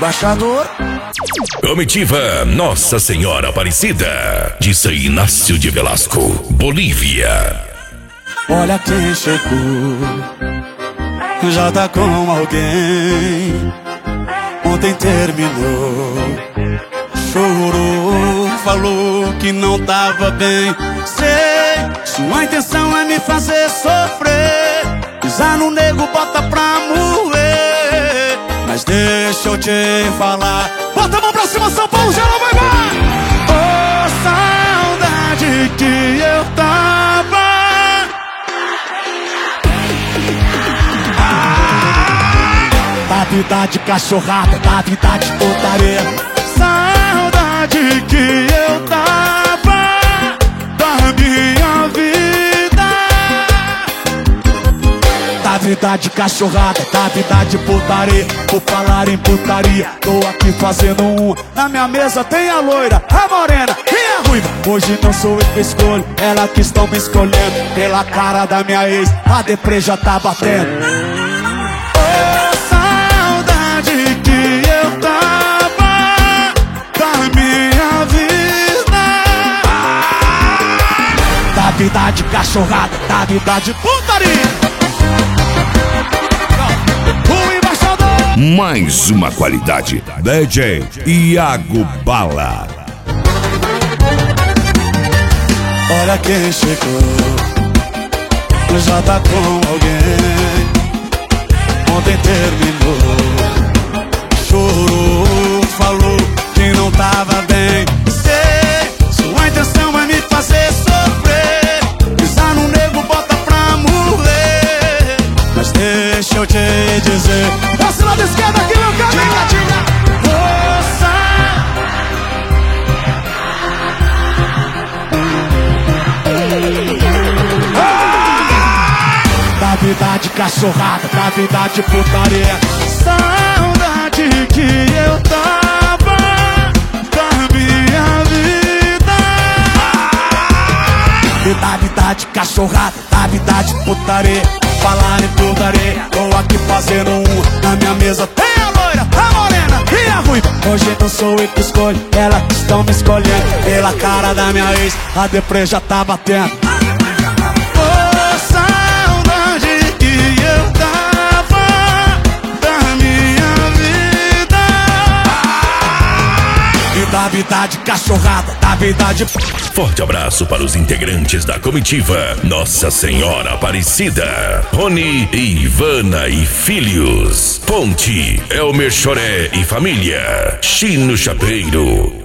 embaixador. Comitiva Nossa Senhora Aparecida, de São Inácio de Velasco, Bolívia. Olha quem chegou, já tá com alguém. Ontem terminou, chorou, falou que não tava bem. Sei, sua intenção é me fazer sofrer, pisar no nego, bota pra moer. Mas deixa eu te falar, bota a mão pra cima, São Paulo, geral vai lá. Oh, saudade que eu tava. Da vida de cachorrada, da vida de putaria. Saudade que eu tava da minha vida. Da vida de cachorrada, da vida de putaria. Por falar em putaria, tô aqui fazendo um. Na minha mesa tem a loira, a morena e a ruiva. Hoje não sou eu que escolho, ela que estão me escolhendo. Pela cara da minha ex, a deprê já tá batendo. Que eu tava da minha vida. Da vida de cachorrada, da vida de putaria. O embaixador. Mais uma qualidade, DJ Iago Bala. Olha quem chegou, já tá com alguém. Ontem terminou, chorou, falou que não tava bem. Sei, sua intenção é me fazer sofrer, pisar no nego, bota pra morrer. Mas deixa eu te dizer, passe lado esquerdo aqui, meu caminho. Moça, da vida de cachorrada, da vida de putaria. Saudade que eu tava da minha vida. Da vida de cachorrada, da vida de putaria. Falar em putaria, tô aqui fazendo um. Na minha mesa tem a loira, a morena e a ruiva. Hoje não sou eu que escolho, elas que estão me escolhendo. Pela cara da minha ex, a deprê já tá batendo. Da vida de cachorrada, da vida de... Forte abraço para os integrantes da comitiva Nossa Senhora Aparecida, Rony e Ivana e Filhos, Ponte, Elmer Choré e família, Chino Chapeiro.